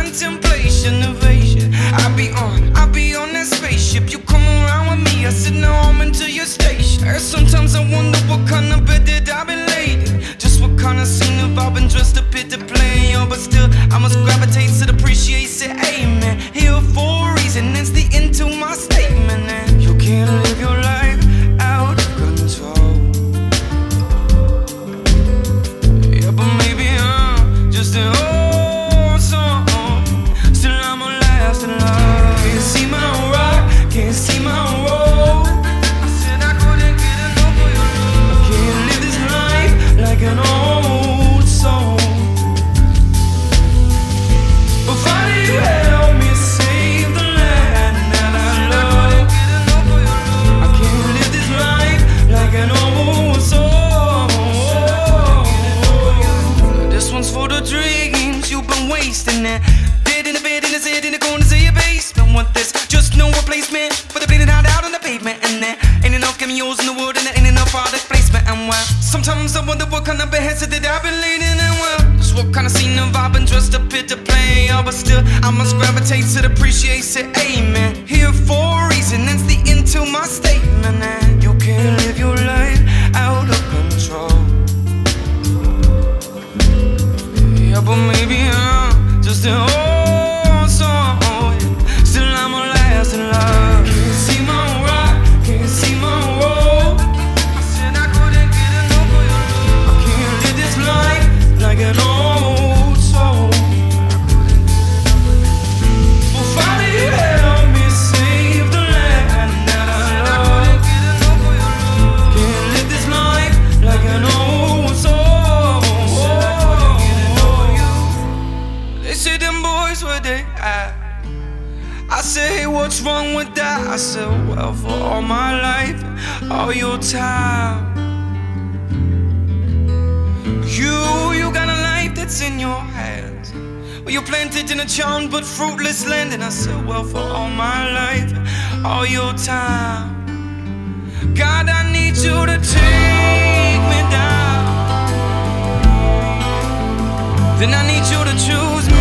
contemplation, evasion. I be on that spaceship. You come around with me, I sit now I'm into your station. And sometimes I wonder what kind of bed that I've been laid in. Just what kind of scene have I been dressed up here to play? Oh, but still, I must gravitate to the appreciation. Amen. Here for a reason, it's the end to my statement. And you can't live your life out of control. Yeah, but maybe I'm just an old song. Still I'm alive, still alive. Can't see my rock, can't see my road. I said I couldn't get enough of your love. I can't live this life like an old song. But Father, you help me save the land that I love. I can't live this life like an old song. This one's for the dreams you've been wasting it. Dead in the bed, in the zit, in the corners of your basement. Want this, just no replacement for the bleeding out on the pavement. And there ain't enough cameos in the wood, and there ain't enough product placement. And well, sometimes I wonder what kind of beheads that I've been leading. And well, just what kind of scene have I been dressed up here to play? Oh, but still, I must gravitate to the appreciation. Amen. Here for a reason, that's the end to my statement. And you can't live your life out of control. Yeah, but maybe I'm just an old song. Still I'm alive, still alive. Can't see my rock, can't see my road. I said I couldn't get enough of your love. I can't live this life like an old soul. Well, Father, you help me save the land that I love. Can't live this life like an old soul. They say them boys where they at. I say, hey, what's wrong with that? I said, well, for all my life, all your time. You got a life that's in your hands. Well, you're planted in a charmed but fruitless land. And I said, well, for all my life, all your time. God, I need you to take me down. Then I need you to choose me.